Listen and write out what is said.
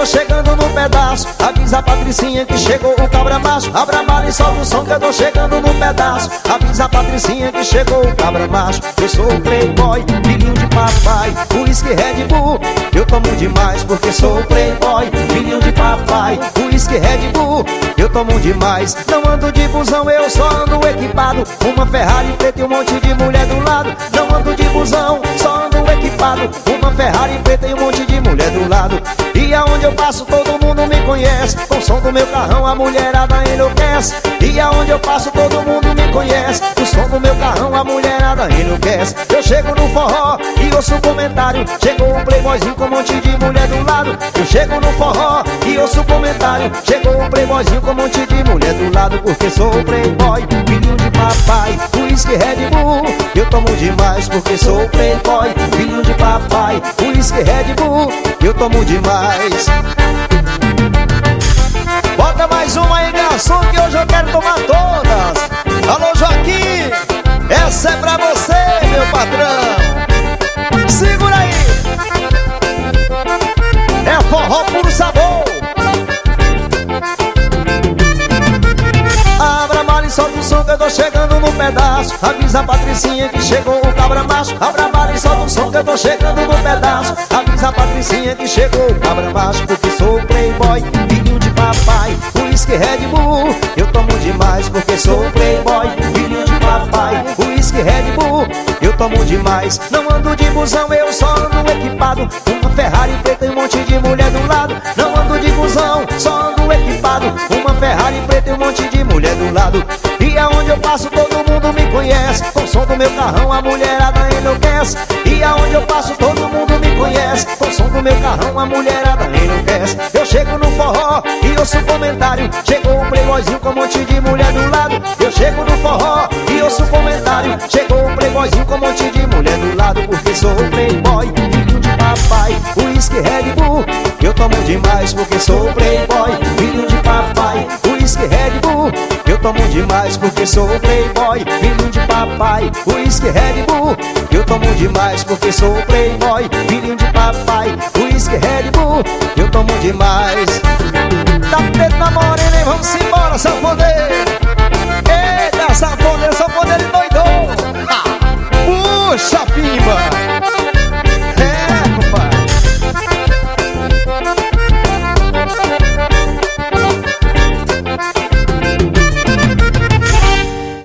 tô chegando no pedaço. Avisa a Patricinha que chegou o cabra macho. Abra a mala e solta o som que eu tô chegando no pedaço. Avisa a Patricinha que chegou o cabra macho. Eu sou o playboy, filhinho de papai. Whisky Red Bull, eu tomo demais porque sou o playboy, filhinho de papai. Whisky Red Bull, eu tomo demais. Não ando de busão, eu só ando equipado. Uma Ferrari preta e um monte de mulher do lado. Não ando de busão, só ando equipado. Uma Ferrari preta e um monte de mulher do lado. E aonde eu passo todo mundo me conhece. Com o som do meu carrão a mulherada enlouquece. E aonde eu passo todo mundo me conhece. Com o som do meu carrão a mulherada enlouquece. Eu chego no forró e ouço um comentário. Chegou um playboyzinho com um monte de mulher do lado. Eu chego no forró e ouço um comentário. Chegou um playboyzinho com um monte de mulher do lado. Porque sou o playboy, filhinho de papai. Whisky Red Bull, eu tomo demais porque sou o playboy, filhinho de papai. Whisky Red Bull, eu tomo demais. Bota mais uma aí, garçom, que hoje eu quero tomar todas. Alô, Joaquim, essa é pra você, meu patrão. Segura aí. É forró puro sabor. Abra a mala e solta o som que eu tô chegando no pedaço. Avisa a Patricinha que chegou o cabra macho. Abra a mala e solta o som que eu tô chegando no pedaço. Avisa a Patricinha que chegou o cabra macho. Porque sou o playboy, filhinho de papai. Whisky Red Bull, eu tomo demais porque sou o playboy, filhinho de papai. Whisky Red Bull, eu tomo demais. Não ando de busão, eu só ando equipado. Uma Ferrari preta e um monte de mulher do lado. Não ando de busão, só ando equipado. Uma Ferrari preta e um monte de mulher do lado. E aonde eu passo todo mundo me conhece. Com o som do meu carrão a mulherada enlouquece. E aonde eu passo todo mundo me conhece. Com o som do meu carrão a mulherada enlouquece. Eu chego no forró e ouço um comentário. Chegou um playboyzinho com um monte de mulher do lado. Eu chego no forró e ouço um comentário. Chegou um playboyzinho com um monte de mulher do lado. Porque sou o playboy, filhinho de papai. Whisky Red Bull, eu tomo demais porque sou o playboy, filhinho de papai. Whisky Red Bull, eu tomo demais porque sou o playboy, filhinho de papai. Whisky Red Bull, eu tomo demais porque sou o playboy, filhinho de papai. Whisky Red Bull, eu tomo demais. Tá preto na morena, hein? Vamos embora, sanfoneiro. Eita, sanfoneiro, sanfoneiro.